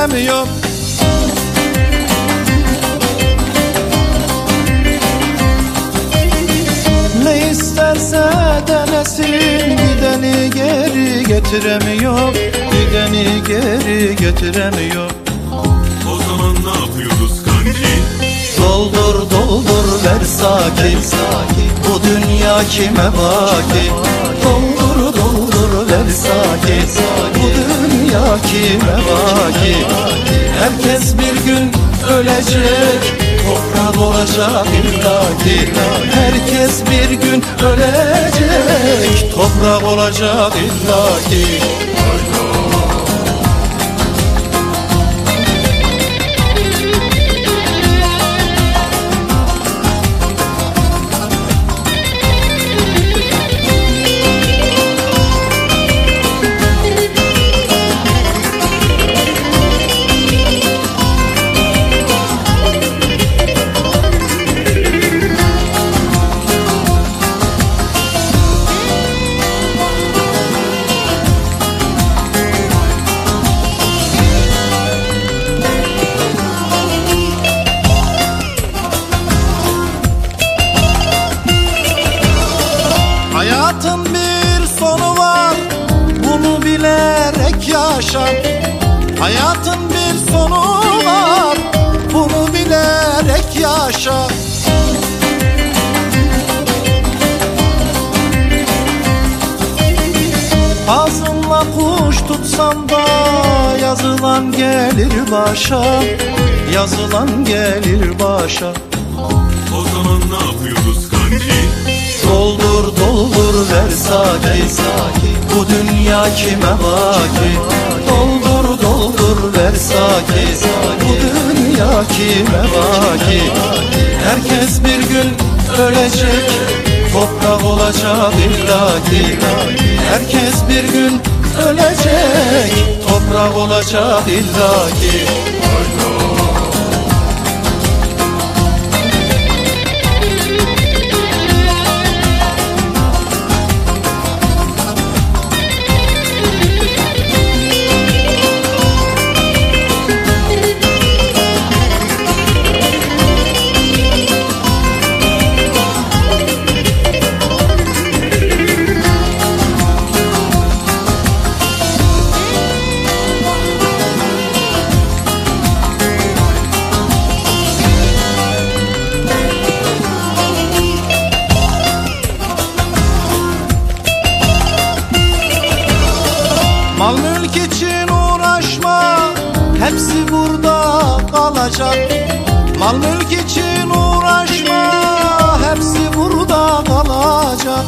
getiremiyor. Ne isterse denesin, gideni geri getiremiyor, gideni geri getiremiyor. O zaman ne yapıyoruz kanki? Doldur doldur ver sakin, bu dünya kime baki? Doldur doldur ver sakin, bu dünya kime baki? Herkes bir gün ölecek, toprak olacak illaki. Herkes bir gün ölecek, toprak olacak illaki. Hayatın bir sonu var, bunu bilerek yaşa. Hayatın bir sonu var, bunu bilerek yaşa. Ağzınla kuş tutsan da yazılan gelir başa, yazılan gelir başa. O zaman ne yapıyoruz kanki? Doldur doldur ver sakin, bu dünya kime baki? Doldur doldur ver sakin, bu dünya kime baki? Herkes bir gün ölecek, toprak olacak illaki. Herkes bir gün ölecek, toprak olacak illaki. Mal mülk için uğraşma, hepsi burada kalacak. Mal mülk için uğraşma, hepsi burada kalacak.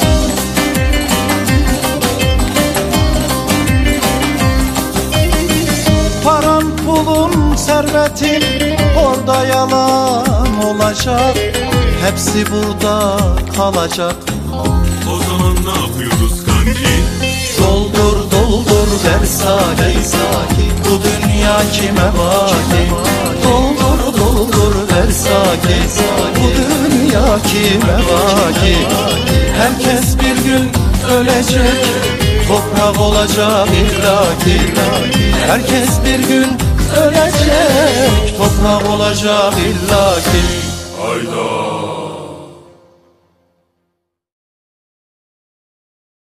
Paran, pulun, servetin orada yalan olacak. Hepsi burada kalacak. O zaman ne yapıyoruz kanki? Doldur doldur ver sakin, bu dünya kime baki? Doldur doldur ver sakin, bu dünya kime baki? Herkes bir gün ölecek, toprak olacak illaki. Herkes bir gün ölecek, toprak olacak illaki. Hayda.